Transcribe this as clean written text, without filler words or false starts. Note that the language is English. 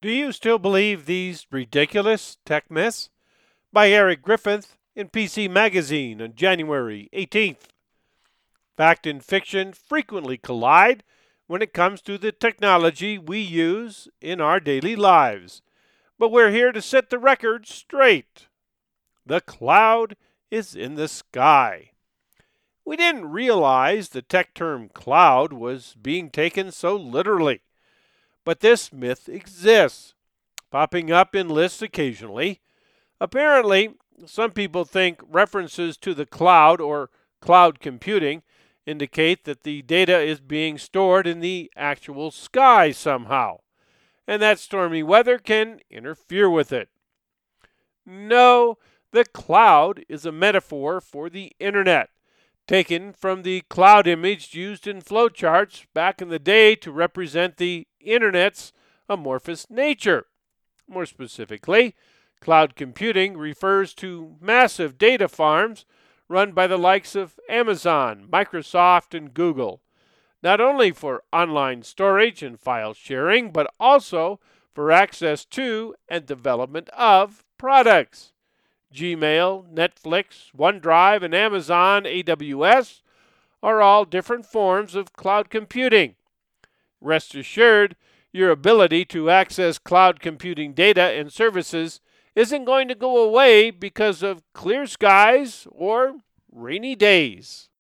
Do you still believe these ridiculous tech myths? By Eric Griffith in PC Magazine on January 18th. Fact and fiction frequently collide when it comes to the technology we use in our daily lives. But we're here to set the record straight. The cloud is in the sky. We didn't realize the tech term cloud was being taken so literally. But this myth exists, popping up in lists occasionally. Apparently, some people think references to the cloud or cloud computing indicate that the data is being stored in the actual sky somehow, and that stormy weather can interfere with it. No, the cloud is a metaphor for the internet, taken from the cloud image used in flowcharts back in the day to represent the internet's amorphous nature. More specifically, cloud computing refers to massive data farms run by the likes of Amazon, Microsoft, and Google, not only for online storage and file sharing, but also for access to and development of products. Gmail, Netflix, OneDrive, and Amazon AWS are all different forms of cloud computing. Rest assured, your ability to access cloud computing data and services isn't going to go away because of clear skies or rainy days.